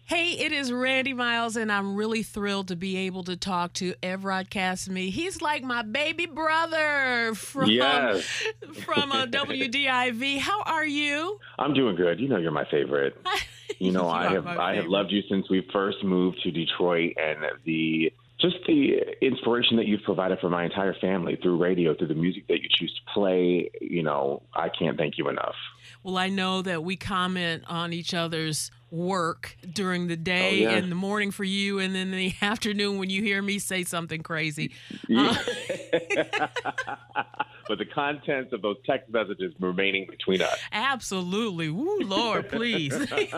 Hey, it is Randy Miles, and I'm really thrilled to be able to talk to Evrod Cassimy. He's like my baby brother from Yes. WDIV. How are you? I'm doing good. You know you're my favorite. You know, You I are have my I have favorite. loved you since we first moved to Detroit, and the inspiration that you've provided for my entire family through radio, through the music that you choose to play, I can't thank you enough. Well, I know that we comment on each other's work during the Oh day, yes. in the morning for you, and then in the afternoon when you hear me say something crazy. Yeah. But the contents of those text messages remaining between us. Absolutely. Woo, Lord, please.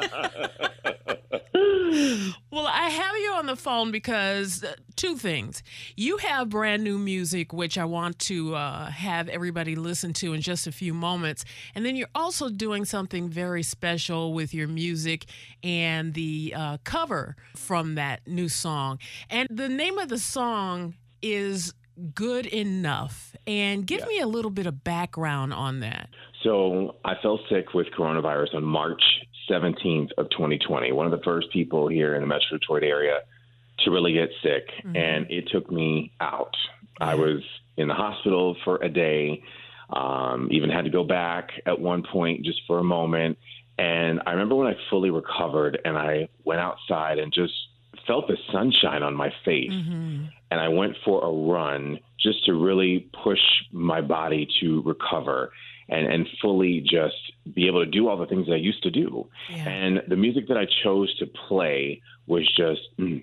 Well, I have you on the phone because two things. You have brand new music, which I want to have everybody listen to in just a few moments. And then you're also doing something very special with your music and the cover from that new song. And the name of the song is Good Enough. And give me a little bit of background on that. So I fell sick with coronavirus on March 17th of 2020. One of the first people here in the Metro Detroit area to really get sick, and it took me out. I was in the hospital for a day, even had to go back at one point just for a moment. And I remember when I fully recovered and I went outside and just felt the sunshine on my face. And I went for a run just to really push my body to recover and fully just be able to do all the things that I used to do. Yeah. And the music that I chose to play was just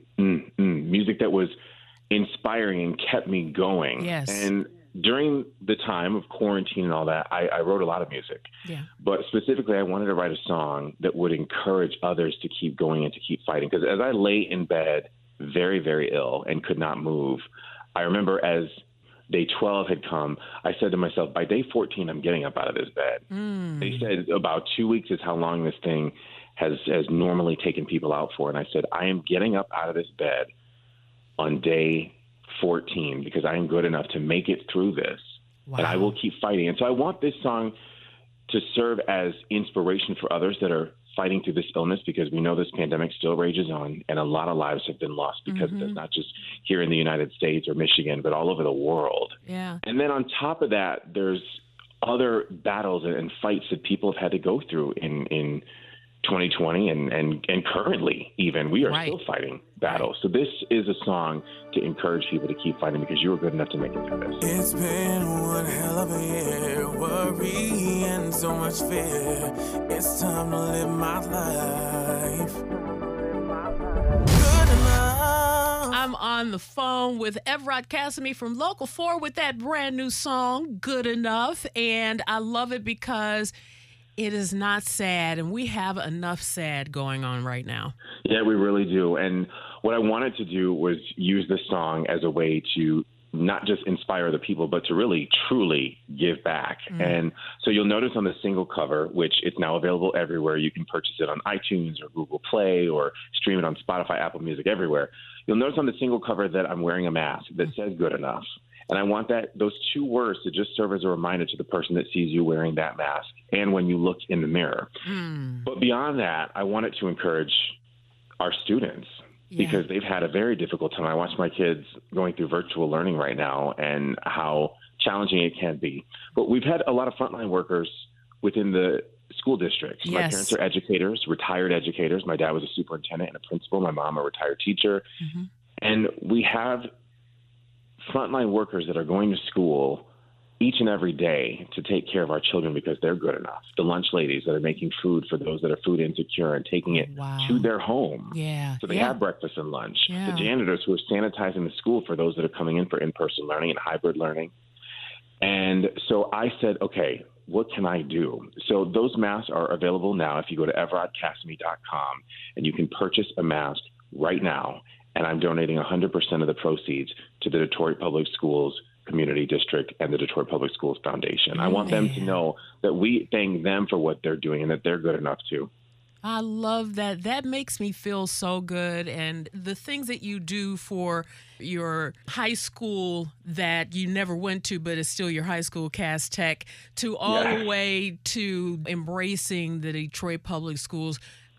music that was inspiring and kept me going. Yes. And during the time of quarantine and all that, I wrote a lot of music. Yeah. But specifically, I wanted to write a song that would encourage others to keep going and to keep fighting. Because as I lay in bed very, very ill and could not move, I remember as day 12 had come, I said to myself, by day 14, I'm getting up out of this bed. They said about 2 weeks is how long this thing has normally taken people out for. And I said, I am getting up out of this bed on day 14 because I am good enough to make it through this. Wow. And I will keep fighting. And so I want this song to serve as inspiration for others that are fighting through this illness, because we know this pandemic still rages on and a lot of lives have been lost because of this, not just here in the United States or Michigan, but all over the world. Yeah. And then on top of that, there's other battles and fights that people have had to go through in 2020 and currently even. We are still fighting battles. So this is a song to encourage people to keep fighting because you were good enough to make it through this. It's been one hell of a year, worry and so much fear. It's time to live my life. Good enough. I'm on the phone with Evrod Cassimy from Local 4 with that brand new song, Good Enough. And I love it because it is not sad, and we have enough sad going on right now. Yeah, we really do. And what I wanted to do was use this song as a way to not just inspire the people, but to really, truly give back. And so you'll notice on the single cover, which it's now available everywhere. You can purchase it on iTunes or Google Play or stream it on Spotify, Apple Music, everywhere. You'll notice on the single cover that I'm wearing a mask that says good enough. And I want those two words to just serve as a reminder to the person that sees you wearing that mask and when you look in the mirror. But beyond that, I want it to encourage our students because they've had a very difficult time. I watch my kids going through virtual learning right now and how challenging it can be. But we've had a lot of frontline workers within the school districts. My parents are educators, retired educators. My dad was a superintendent and a principal. My mom a retired teacher. And we have frontline workers that are going to school each and every day to take care of our children because they're good enough. The lunch ladies that are making food for those that are food insecure and taking it to their home. So they have breakfast and lunch. The janitors who are sanitizing the school for those that are coming in for in-person learning and hybrid learning. And so I said, okay, what can I do? So those masks are available now if you go to EvrodCassimy.com and you can purchase a mask right now. And I'm donating 100% of the proceeds to the Detroit Public Schools Community District and the Detroit Public Schools Foundation. I want them to know that we thank them for what they're doing and that they're good enough too. I love that. That makes me feel so good. And the things that you do for your high school that you never went to, but is still your high school, Cass Tech, to all the way to embracing the Detroit Public Schools.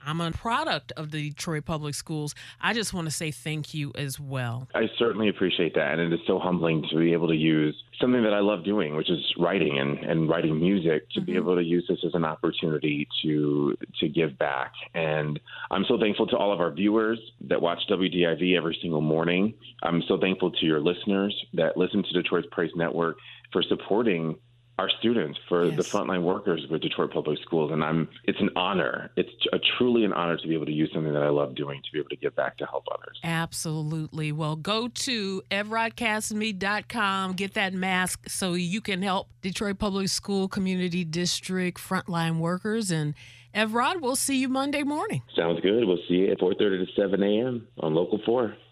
I'm a product of the Detroit Public Schools. I just want to say thank you as well. I certainly appreciate that. And it is so humbling to be able to use something that I love doing, which is writing and writing music, to be able to use this as an opportunity to give back. And I'm so thankful to all of our viewers that watch WDIV every single morning. I'm so thankful to your listeners that listen to Detroit's Praise Network for supporting our students, for the frontline workers with Detroit Public Schools. And it's an honor. It's truly an honor to be able to use something that I love doing, to be able to give back to help others. Absolutely. Well, go to evrodcasamy.com, get that mask so you can help Detroit Public School Community District frontline workers. And Evrod, we'll see you Monday morning. Sounds good. We'll see you at 4:30 to 7 a.m. on Local 4.